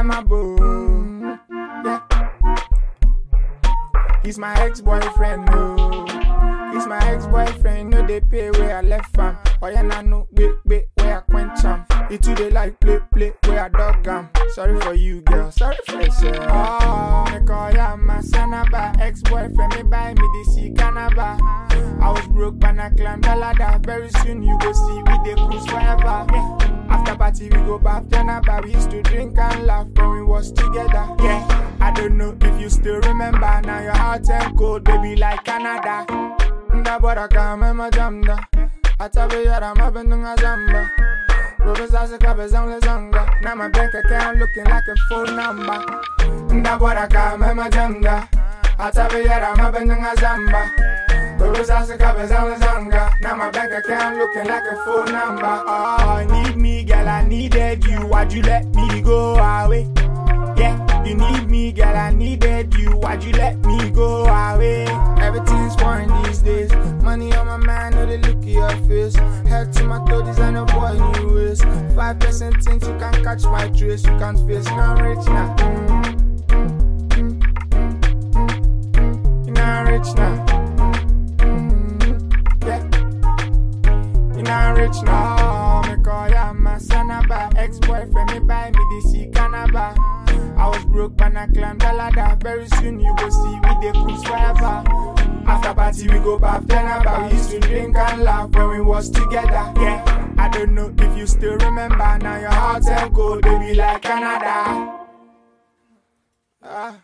my boo. Yeah. He's my ex-boyfriend, no. He's my ex-boyfriend, no they pay where I left from. Oh yeah, nah, no, wait, where I quench him. He too they like play, where I dog him. Sorry for you, girl, sorry for yourself. Oh, me call ya my sanaba. Ex-boyfriend, me buy me this canaba. I was broke, but I climbed the ladder. Very soon you go see we dey cruise forever. Yeah. After party we go bath Janaba. We used to drink and laugh when we was together. Yeah, I don't know if you still remember. Now you're hot and cold, baby, like Canada. Nda bora kama majamda. Atabe yara mabendunga zamba. Robes se kabe zangle zanga. Now my bank account looking like a phone number. Nda bora kama majamda. Atabe yara mabendunga zamba. Now my bank account looking like a phone number. Oh, you need me, girl, I needed you. Why'd you let me go away? Yeah, you need me, girl, I needed you. Why'd you let me go away? Everything's fine these days. Money on my mind, know the look of your face. Head to my toe, design a boy new ways. 5% things you can't catch my trace. You can't face, now I'm rich now. You're not rich now. I'm rich now, me call ya my sanaba. Ex-boyfriend, me buy me this canaba. I was broke, but I climbed the ladder. Very soon you go see we dey cruise forever. After party we go bath Janaba. We used to drink and laugh when we was together. Yeah, I don't know if you still remember. Now you're hot and cold, baby, like Canada.